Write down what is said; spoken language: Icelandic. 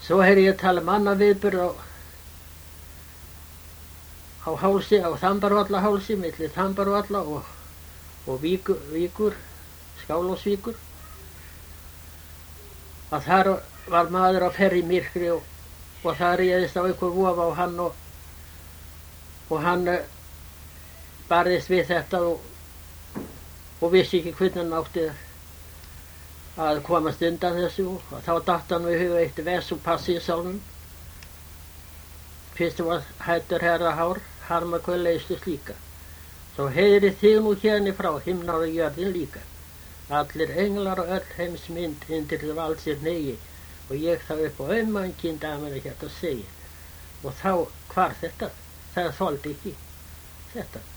Svo heyrði ég tala annað viðburð á hálsi, á Þambarvallahálsi, milli Þambarvalla og Víkur, Skálholtsvíkur, að þar var maður á ferð í myrkri og það réðist á einhver vofa á hann og hann barðist við þetta og vissi ekki hvernig hann átti að komast undan þessu og þá datt hann í hug eitt vers úr Passíusálmum. Fyrst var hættur herrahár, harma hver leystu slíka. Svo heyri þig nú hérni frá, himnar og jörðin líka. Allir englar og öll heims mynd undir til vald sér negi og ég þá upp á auðmannkinn daman hérna segi. Og þá hvar þetta? Það þoldi ekki þetta.